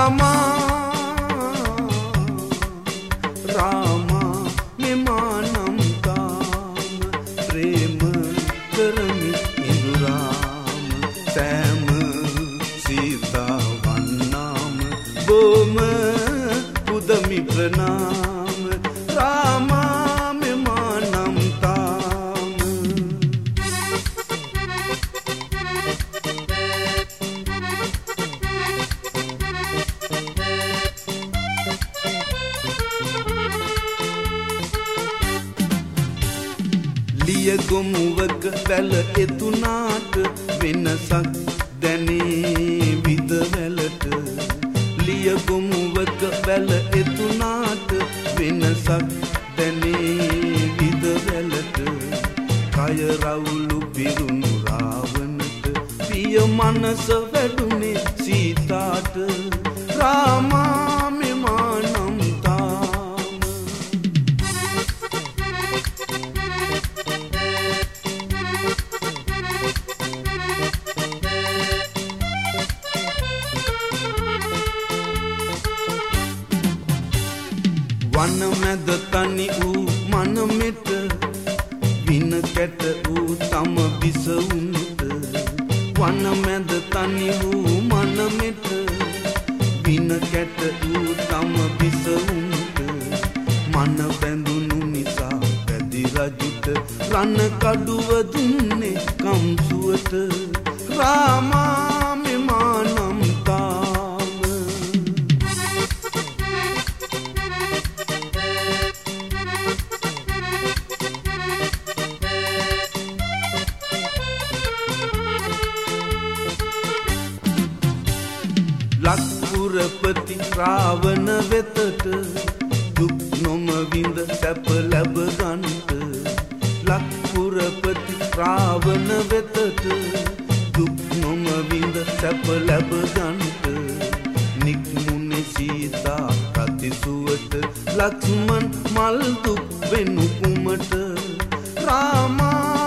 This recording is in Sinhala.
Rama Rama memanam tam prema karami induram sam sita vannam boma pudami pranam Rama memanam tam liya gomuwaka වැල එතුනාට වෙනසක් දැනේ විද වැලට liya gomuwaka වැල එතුනාට වෙනසක් දැනේ විද වැලට කය රවුලු පිරුණු රාවණට පිය මනස වැඩුනේ සීතාට රාමා මෙමානම් තාම වන මැද තනි වූ මනමෙට වින කැට වූ තම බිස උන්ට වන මැද තනි වූ මනමෙට වින කැට වූ තම බිස උන්ට මන බැඳුණු නිසා පැදි රජුට රණ කඩුව දුන්නේ කම්සුවට රාමා මෙමානම් තාම ලක්පුරපති රාවණ වෙතට දුක් නොම විඳ සැප ලැබ ගන්නට ලක්පුරපති රාවණ වෙතට දුක් නොම විඳ සැප ලැබ ගන්නට නික්මුනේ සීතා රතිසුවට ලක්ෂ්මන් මල් දුක් වෙනු කුමට රාමා